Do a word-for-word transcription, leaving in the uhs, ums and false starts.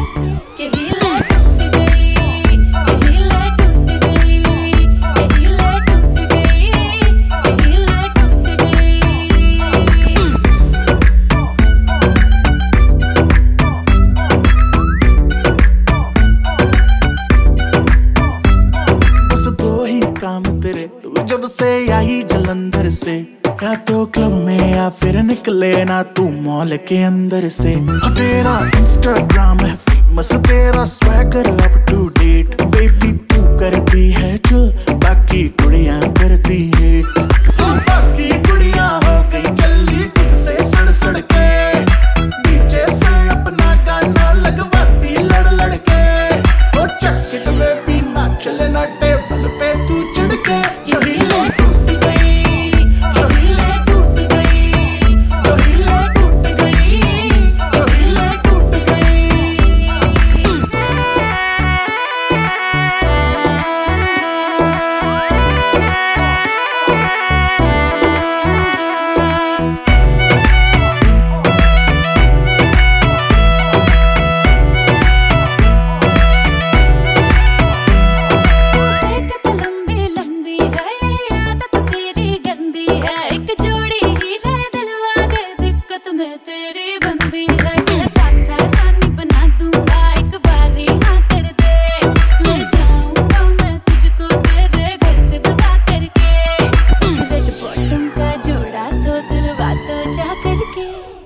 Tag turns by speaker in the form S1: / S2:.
S1: ऐसे कि हीले टूट गई, कि हीले टूट गई, कि हीले टूट गई, कि हीले टूट गई।
S2: बस दो ही काम तेरे, तू जब से आई जलंधर से, या तो क्लब में या फिर निकले ना तू मॉल के अंदर से। हाँ तेरा इंस्टाग्राम है फेमस, तेरा swagger up to date, baby तू करती है जो बाकी कुड़ियां करती है। हाँ, बाकी कुड़ियां हो गई चली तुझसे सड़ सड़ के, डीजे से अपना गाना लगवाती लड़ लड़ के। ओ चक इट बेबी नाच ले ना टेबल पे तू चढ़ के। जो हीले टूट गई, जो हीले टूट गई, जो हीले टूट गई, जो हीले टूट गई।
S1: तू फेंकत लंबी लंबी है, ये आदत तेरी गंदी है। एक जोड़ी हीरे दिलवा दे, दिक्कत में तेरी बंदी है। कहता था रानी बना दूंगा, एक बारी हाँ कर दे, ले जाऊंगा मैं तुझको तेरे घर से भगा करके। रेड बॉटम का जोड़ा तो दिलवा दो जा करके।